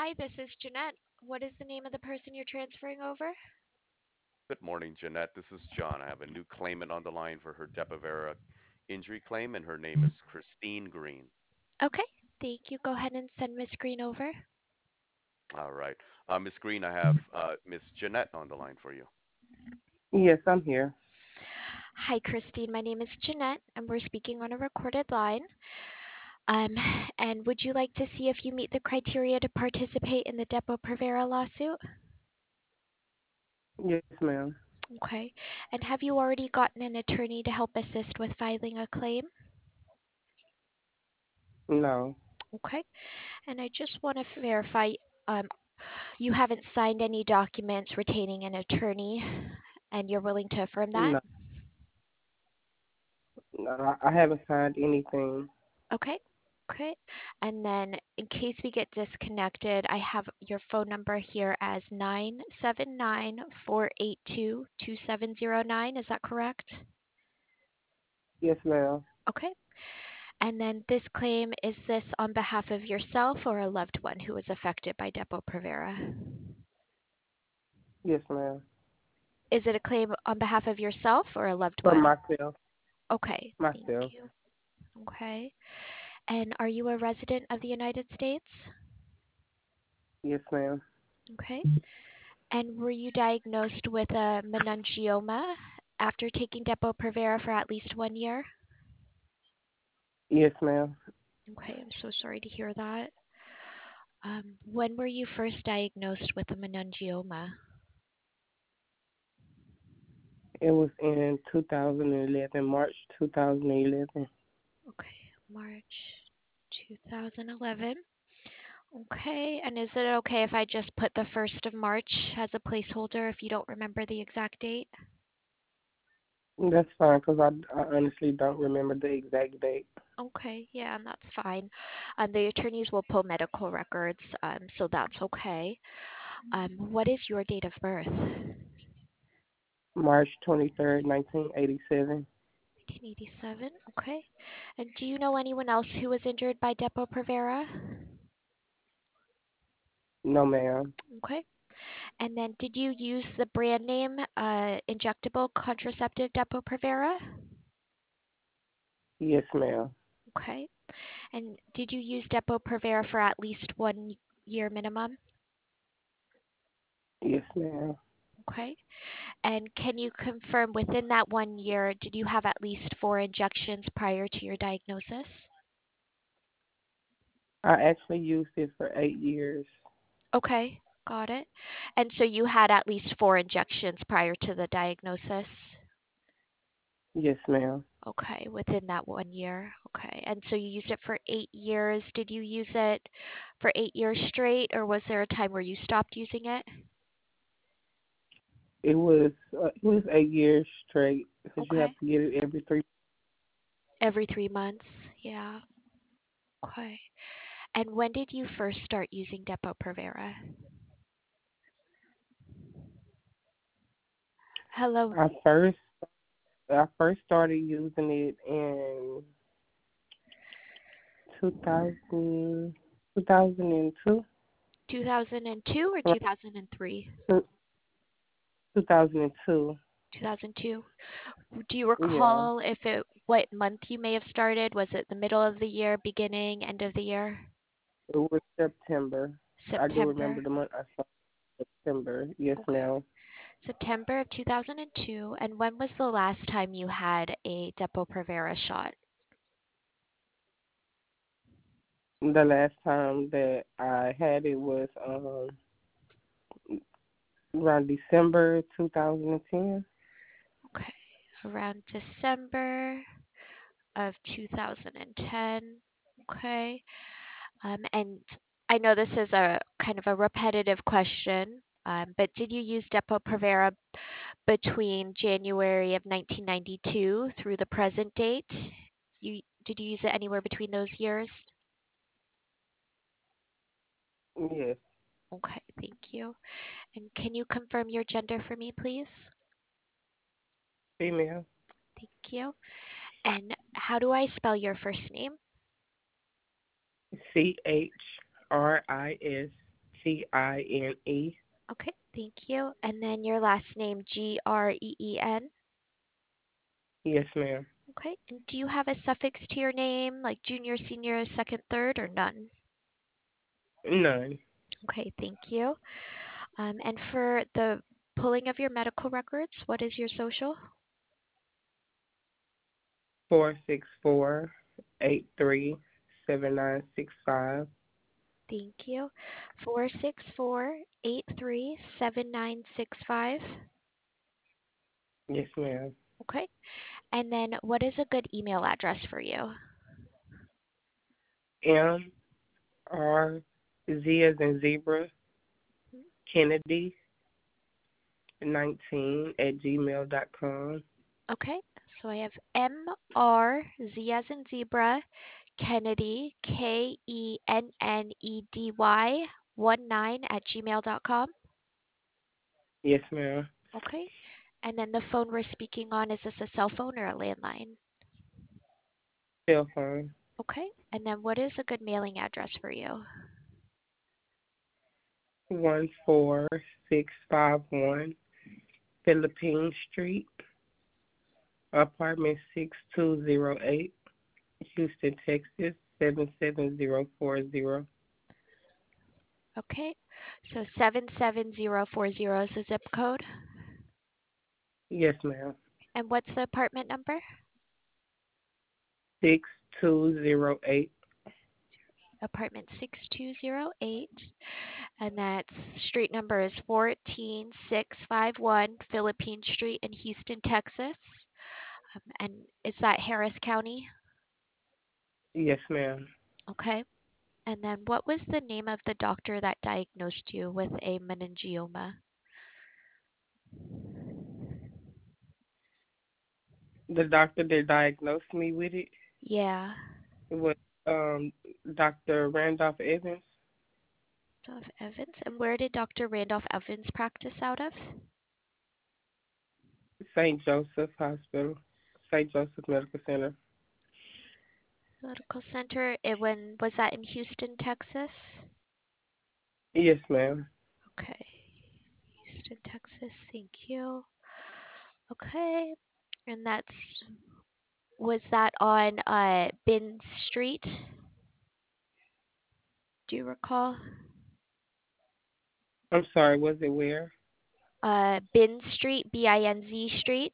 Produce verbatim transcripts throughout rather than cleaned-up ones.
Hi, this is Jeanette. What is the name of the person you're transferring over? Good morning, Jeanette. This is John. I have a new claimant on the line for her Depo-Provera injury claim, and her name is Christine Green. Okay, thank you. Go ahead and send Miss Green over. All right. Uh, Miss Green, I have uh, Miss Jeanette on the line for you. Yes, I'm here. Hi, Christine. My name is Jeanette, and we're speaking on a recorded line. Um, and would you like to see if you meet the criteria to participate in the Depo-Provera lawsuit? Yes, ma'am. Okay. And have you already gotten an attorney to help assist with filing a claim? No, Okay. And I just want to verify, um, you haven't signed any documents retaining an attorney, and you're willing to affirm that? no, no. I I haven't signed anything. Okay. Okay. And then in case we get disconnected, I have your phone number here as nine seven nine, four eight two, two seven zero nine. Is that correct? Yes, ma'am. Okay. And then this claim, is this on behalf of yourself or a loved one who was affected by Depo-Provera? Yes, ma'am. Is it a claim on behalf of yourself or a loved For one? myself, Okay. Thank myself. you. Okay. And are you a resident of the United States? Yes, ma'am. Okay. And were you diagnosed with a meningioma after taking Depo-Provera for at least one year? Yes, ma'am. Okay, I'm so sorry to hear that. Um, when were you first diagnosed with a meningioma? It was in two thousand eleven, March two thousand eleven. Okay, March twenty eleven. Okay, and is it okay if I just put the first of March as a placeholder if you don't remember the exact date? That's fine, cause I, I honestly don't remember the exact date. Okay, yeah, and that's fine. Um, the attorneys will pull medical records, um, so that's okay. Um, what is your date of birth? March twenty-third, nineteen eighty-seven. nineteen eighty-seven, okay. And do you know anyone else who was injured by Depo-Provera? No, ma'am. Okay. And then did you use the brand name uh, injectable contraceptive Depo-Provera? Yes, ma'am. Okay. And did you use Depo-Provera for at least one year minimum? Yes, ma'am. Okay. And can you confirm within that one year, did you have at least four injections prior to your diagnosis? I actually used it for eight years. Okay, got it. And so you had at least four injections prior to the diagnosis? Yes, ma'am. Okay, within that one year. Okay. And so you used it for eight years. Did you use it for eight years straight, or was there a time where you stopped using it? It was uh, it was eight years straight because you Okay. have to get it every three. Every three months. Yeah. Okay. And when did you first start using Depo-Provera? Hello. I first I first started using it in two thousand, two thousand two, two thousand two or two thousand three? two thousand two. two thousand two. Do you Yeah, recall if it what month you may have started? Was it the middle of the year, beginning, end of the year? it was September. I do remember September. the month. I started September. Yes, Okay. ma'am. September of two thousand two. And when was the last time you had a Depo-Provera shot? The last time that I had it was um around December two thousand ten. Okay. Around December of two thousand ten. Okay. Um, and I know this is a kind of a repetitive question, um, but did you use Depo-Provera between January of nineteen ninety-two through the present date? You did you use it anywhere between those years? Yes, Okay, thank you. And can you confirm your gender for me, please? female. Thank you. And how do I spell your first name? C H R I S T I N E. Okay, thank you. And then your last name, G R E E N. Yes, ma'am. Okay, and do you have a suffix to your name, like junior, senior, second, third, or none? None. Okay, thank you. Um, and for the pulling of your medical records, what is your social? Four six four eight three seven nine six five. Thank you. Four six four eight three seven nine six five. Yes, ma'am. Okay. And then what is a good email address for you? M R Z as in zebra Kennedy nineteen at gmail dot com. Okay. So I have M R Z as in zebra Kennedy K E N N E D Y one nine at gmail dot com. Yes, ma'am. Okay. And then the phone we're speaking on, is this a cell phone or a landline? Cell phone. Okay. And then what is a good mailing address for you? One four six five one Philippine Street, apartment six two zero eight, Houston, Texas seven seven zero four zero. Okay. So seven seven zero four zero is the zip code. Yes, ma'am. And what's the apartment number? Six two zero eight. Apartment six two zero eight. And that's street number is fourteen six five one Philippine Street in Houston, Texas. Um, and is that Harris County? Yes, ma'am. Okay. And then what was the name of the doctor that diagnosed you with a meningioma? The doctor that diagnosed me with it Yeah. was um Doctor Randolph Evans, Randolph Evans. And where did doctor Randolph Evans practice out of? Saint Joseph Hospital, Saint Joseph Medical Center. Medical Center. It when was that in Houston, Texas? Yes, ma'am. Okay. Houston, Texas. Thank you. Okay. And that's was that on uh Bin Street? Do you recall? I'm sorry, was it where? Uh Bin Street, B I N Z Street.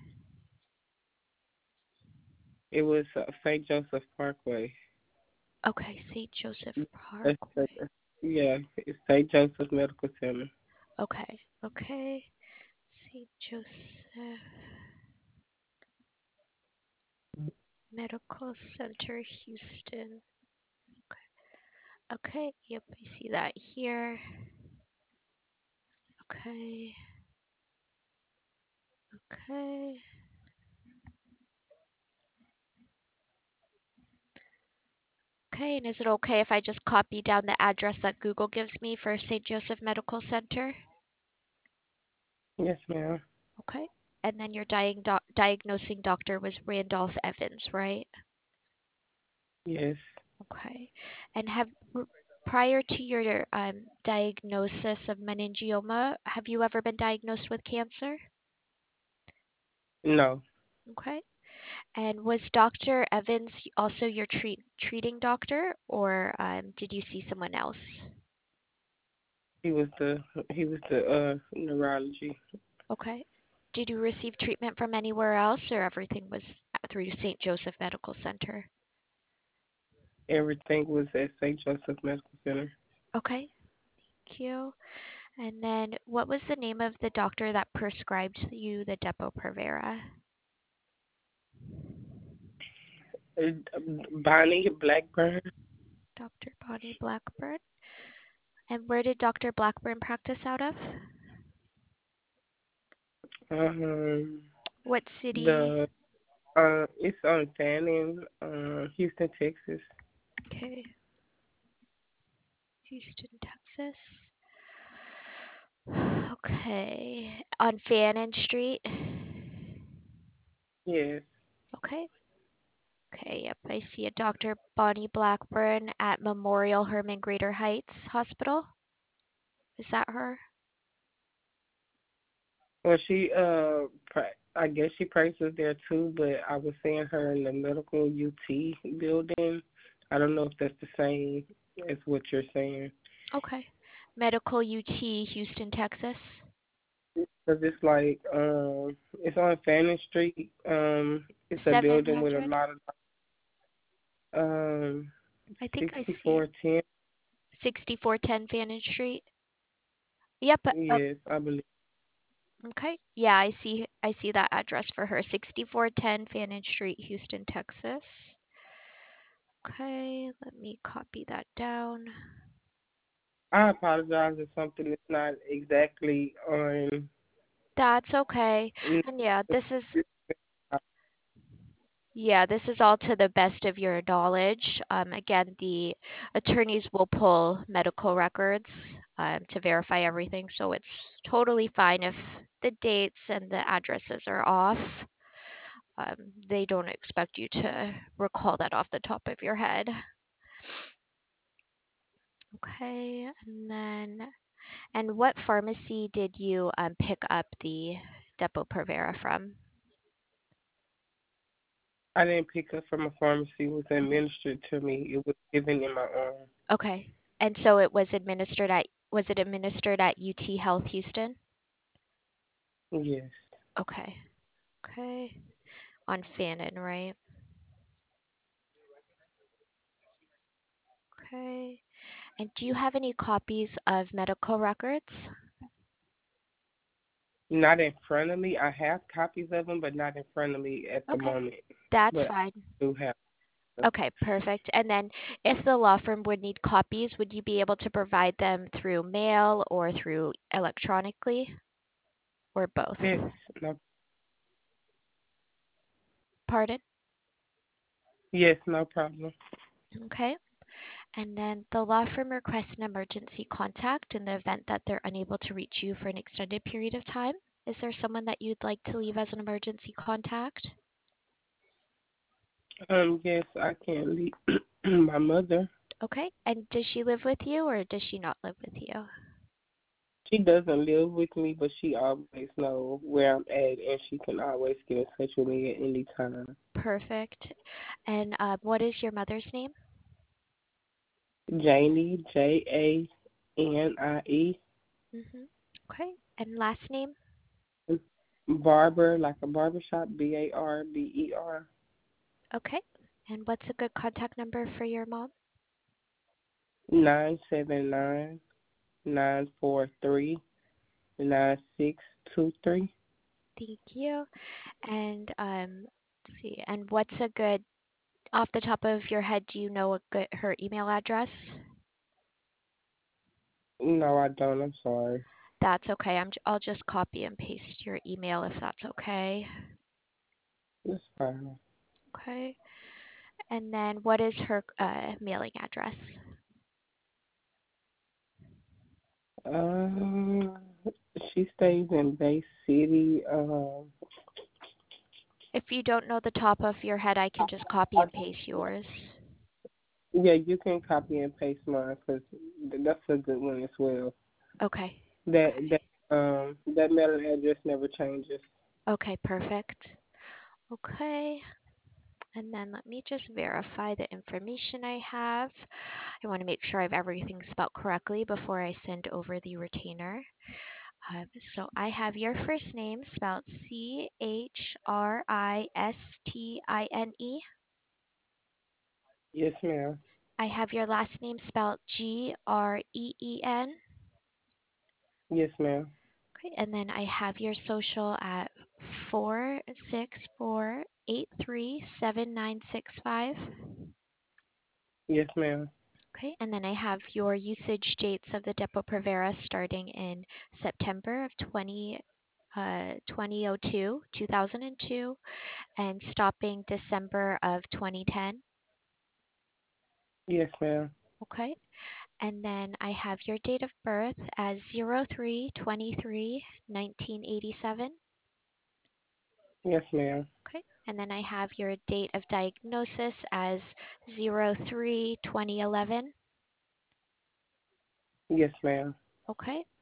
It was uh, Saint Joseph Parkway. Okay, Saint Joseph That's Parkway. the- yeah, it's Saint Joseph Medical Center. Okay. Okay. Saint Joseph Medical Center, Houston. Okay. Yep, I see that here. Okay. Okay. Okay, and is it okay if I just copy down the address that Google gives me for Saint Joseph Medical Center? Yes, ma'am. Okay. And then your dying doc- diagnosing doctor was Randolph Evans, right? Yes. Okay. And have r- prior to your um, diagnosis of meningioma, have you ever been diagnosed with cancer? No, Okay. And was doctor Evans also your treat treating doctor, or um, did you see someone else? he was the he was the uh neurology. Okay. Did you receive treatment from anywhere else, or everything was through Saint Joseph Medical Center? Everything was at Saint Joseph Medical Center. Okay. Thank you. And then what was the name of the doctor that prescribed you the Depo-Provera? Uh, Bonnie Blackburn. doctor Bonnie Blackburn. And where did doctor Blackburn practice out of? Um, What city? the uh, it's on Fanning, uh, Houston, Texas. Okay. Houston, Texas. Okay. On Fannin Street. Yes. Okay. Okay, yep. I see a doctor Bonnie Blackburn at Memorial Herman Greater Heights Hospital. Is that her? Well, she uh, pra- I guess she practices there too, but I was seeing her in the medical U T building. I don't know if that's the same as what you're saying. Okay. Medical U T, Houston, Texas. Cause it's like um, it's on Fannin Street. Um, it's a building with a seven hundred. lot of um, I think I sixty see four it. ten. sixty-four ten Fannin Street. Yep. Uh, Yes, I believe. okay. Yeah, I see I see that address for her. sixty-four ten Fannin Street, Houston, Texas. Okay, let me copy that down. I apologize if something is not exactly on. That's okay. And yeah, this is yeah, this is all to the best of your knowledge. Um, again, the attorneys will pull medical records um, to verify everything, so it's totally fine if the dates and the addresses are off. Um, they don't expect you to recall that off the top of your head. Okay, and then, and what pharmacy did you um, pick up the Depo-Provera from? I didn't pick up from a pharmacy. It was administered to me. It was given in my arm. Okay, and so it was administered at was it administered at U T Health Houston? Yes. Okay, okay, on Fannin, right? Okay, and do you have any copies of medical records? Not in front of me. I have copies of them, but not in front of me at the Okay, moment. that's But I fine. do have them. Okay, perfect. And then if the law firm would need copies, would you be able to provide them through mail or through electronically or both? Yes. No. Pardon? Yes. No problem. Okay. And then the law firm requests an emergency contact in the event that they're unable to reach you for an extended period of time. Is there someone that you'd like to leave as an emergency contact? Um. Yes, I can leave. My mother. Okay. And does she live with you or does she not live with you? She doesn't live with me, but she always knows where I'm at, and she can always get in touch with me at any time. Perfect. And um, what is your mother's name? Janie, J A N I E. Mm-hmm. Okay. And last name? Barber, like a barbershop, B A R B E R. Okay. And what's a good contact number for your mom? Nine seven nine nine four three nine six two three. Thank you. And um, let's see. And what's a good, off the top of your head, do you know a good her email address? No, I don't. I'm sorry. That's okay. I'm, I'll just copy and paste your email if that's okay. That's fine. Okay. And then what is her uh, mailing address? Um, she stays in Bay City. Um, If you don't know the top of your head, I can just copy and paste yours. yeah, you can copy and paste mine because that's a good one as well. Okay. That that um that mailing address never changes. Okay, perfect. Okay. And then let me just verify the information I have. I want to make sure I have everything spelled correctly before I send over the retainer. Um, so I have your first name spelled C H R I S T I N E. Yes, ma'am. I have your last name spelled G R E E N. Yes, ma'am. Okay, and then I have your social at four six four eight three seven nine six five. Yes, ma'am. Okay, and then I have your usage dates of the Depo-Provera starting in September of twenty, uh, twenty oh two, two thousand two, and stopping December of twenty ten. Yes, ma'am. Okay, and then I have your date of birth as zero three twenty three nineteen eighty seven. Yes, ma'am. Okay, and then I have your date of diagnosis as zero three twenty eleven. Yes, ma'am. Okay,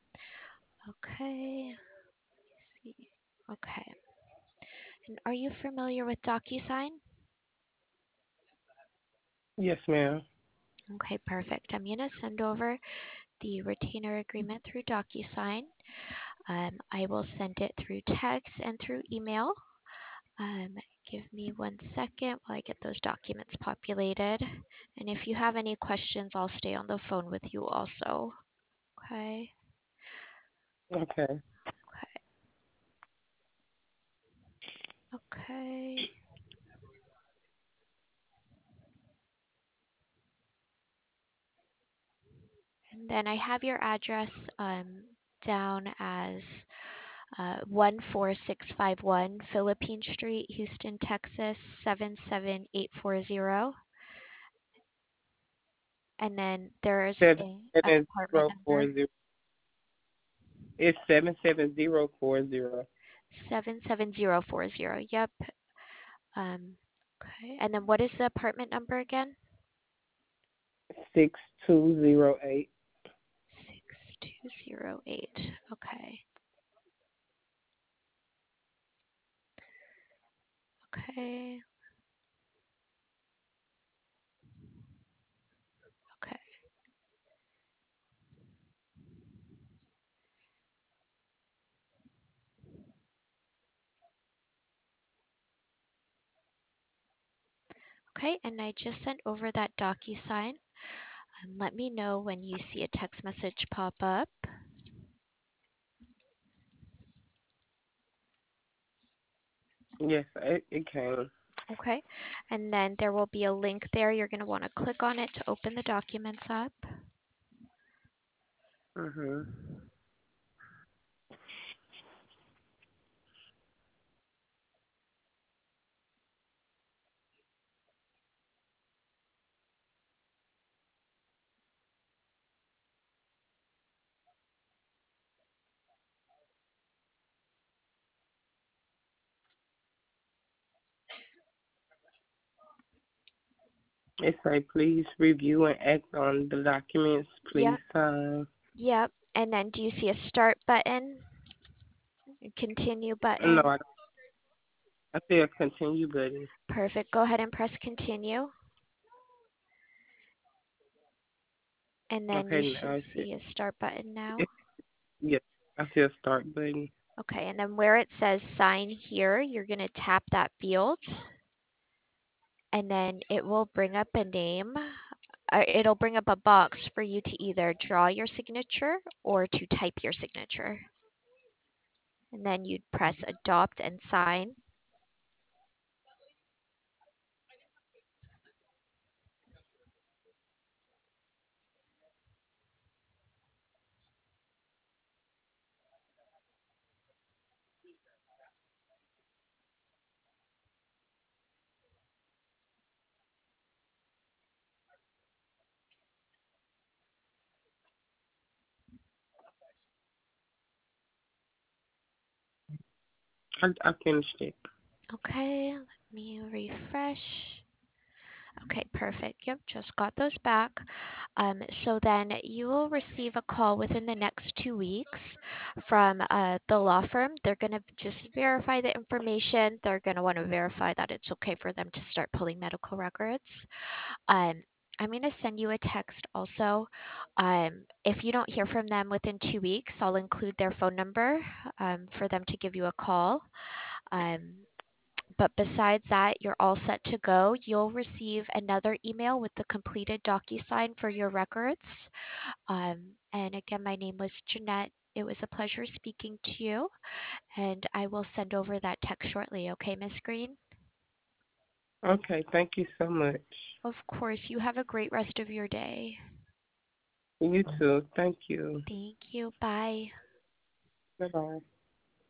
Okay. Let's see. Okay. And are you familiar with DocuSign? Yes, ma'am. Okay, perfect. I'm going to send over the retainer agreement through DocuSign. Um, I will send it through text and through email. Um, give me one second while I get those documents populated. And if you have any questions, I'll stay on the phone with you also. Okay. Okay. Okay. Okay. And then I have your address um, down as uh, one four six five one Philippine Street, Houston, Texas seven seven eight four zero. And then there's Seven a, an seven apartment zero number four zero. It's seven seven zero four zero. seven seven zero four zero. Yep. Um, okay. And then what is the apartment number again? Six two zero eight. six two zero eight. Okay. Okay. Okay. Okay. And I just sent over that DocuSign. Um, let me know when you see a text message pop up. Yes, it, it came. Okay. And then there will be a link there. You're going to want to click on it to open the documents up. Mhm. It say please review and act on the documents. Please Yep. sign. Yep. And then do you see a start button? A continue No, button? I don't. I see a continue button. Perfect. Go ahead and press continue. And then Okay, you should now I see. see a start button now. It, yes, I see a start button. Okay, and then where it says sign here, you're going to tap that field, and then it will bring up a name. Uh, it'll bring up a box for you to either draw your signature or to type your signature. And then you'd press adopt and sign. I, I finished it. Okay, let me refresh. Okay, perfect. Yep, just got those back. Um, so then you will receive a call within the next two weeks from uh, the law firm. They're going to just verify the information. They're going to want to verify that it's okay for them to start pulling medical records. Um, I'm going to send you a text also. Um, if you don't hear from them within two weeks, I'll include their phone number um, for them to give you a call. Um, but besides that, you're all set to go. You'll receive another email with the completed DocuSign for your records. Um, and again, my name was Jeanette. It was a pleasure speaking to you, and I will send over that text shortly. Okay, Miss Green? Okay, thank you so much. Of course. You have a great rest of your day. You too. Thank you. Thank you. Bye. Bye bye.